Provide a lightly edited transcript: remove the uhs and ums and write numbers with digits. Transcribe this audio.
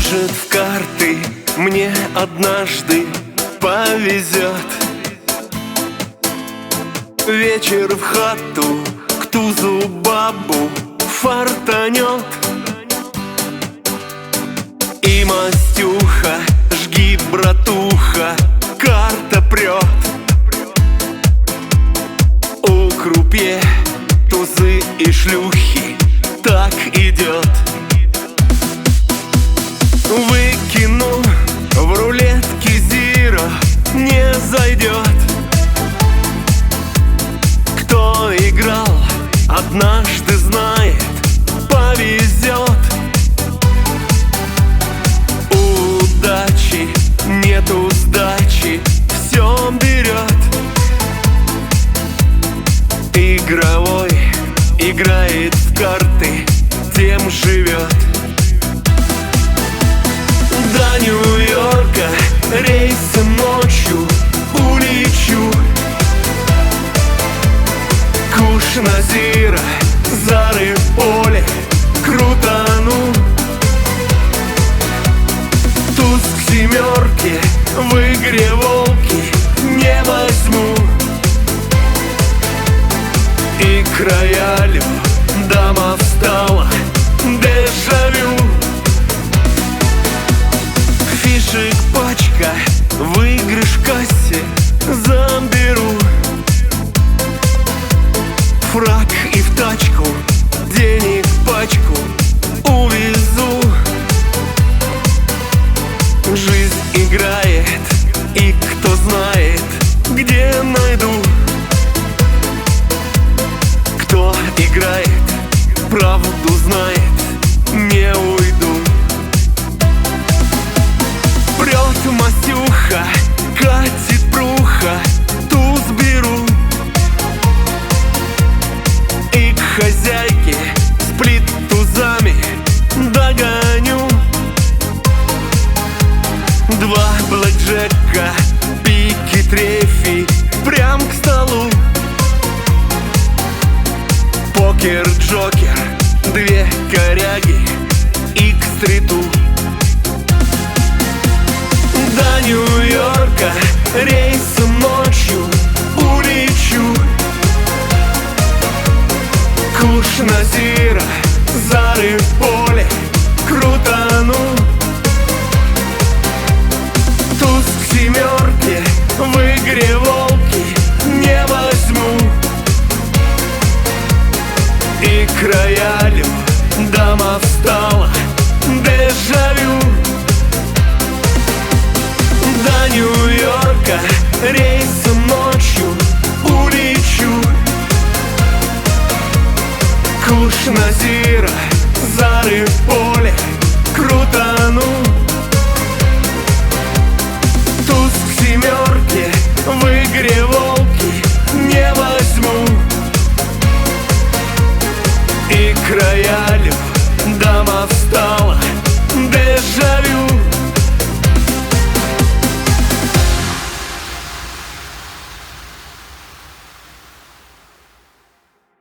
Может, в карты мне однажды повезет. Вечер в хату к тузу бабу фартанет. И Мастюха, жги, братуха, карта прет. У крупье тузы и шлюхи так идет. Выкину в рулетке зиро, не зайдет. Кто играл, однажды знает, повезет. Удачи нету сдачи, все берет. Игровой играет в карты, тем живет. До Нью-Йорка рейсом ночью улечу. Куш Назира, Зары в поле крутану. Туз к семерке, в игре волки не возьму. И к роялю дама встала, дежавю. Фишек пачка, выигрыш в кассе заберу. Фрак и в тачку, денег пачку увезу. Жизнь играет, и кто знает, где найду. Кто играет, правду знает, не уйду. Прет Мастюха, катит бруха, туз беру. И к хозяйке сплит тузами догоню. Два блэкджека, пики, трефи, прям к столу. Покер, джокер, две коряги и к стриту. До Нью-Йорка рейсом ночью улечу. Куш Назира,